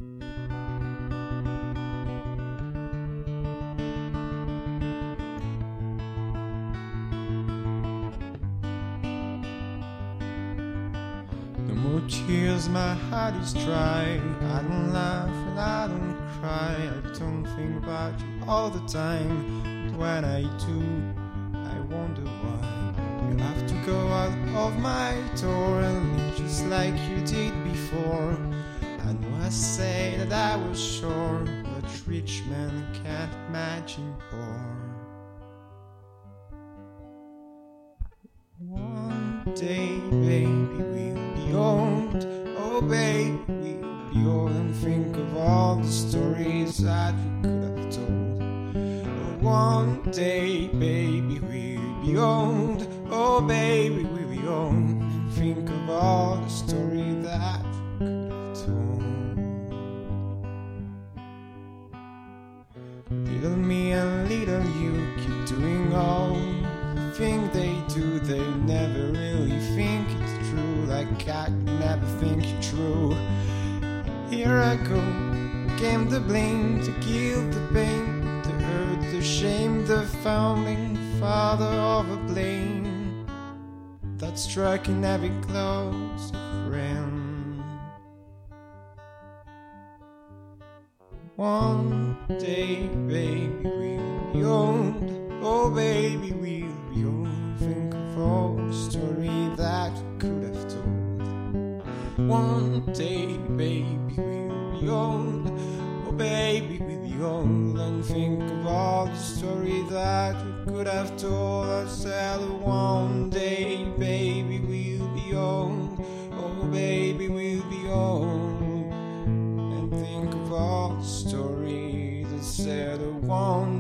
No more tears, my heart is dry. I don't laugh and I don't cry. I don't think about you all the time. But when I do, I wonder why you have to go out of my door and leave just like you did before. I know I say that I was sure, but rich men can't imagine poor. One day, baby, we'll be old. Oh, baby, we'll be old and think of all the stories that we could have told. Oh, one day, baby, we'll be old. Oh, baby, we'll be old and think of all the stories that we could have told. Little me and little you keep doing all the things they do. They never really think it's true, like I never think you're true. Here I go, came the blame, to kill the pain, the hurt, the shame, the founding father of a blame that struck in every close friend. One day, baby, we'll be old. Oh, baby, we'll be old. Think of all the story that we could have told. One day, baby, we'll be old. Oh, baby, we'll be old. And think of all the story that we could have told. I said, one day, baby, we'll be old. Oh, baby, we'll be old. Think of all the stories that said one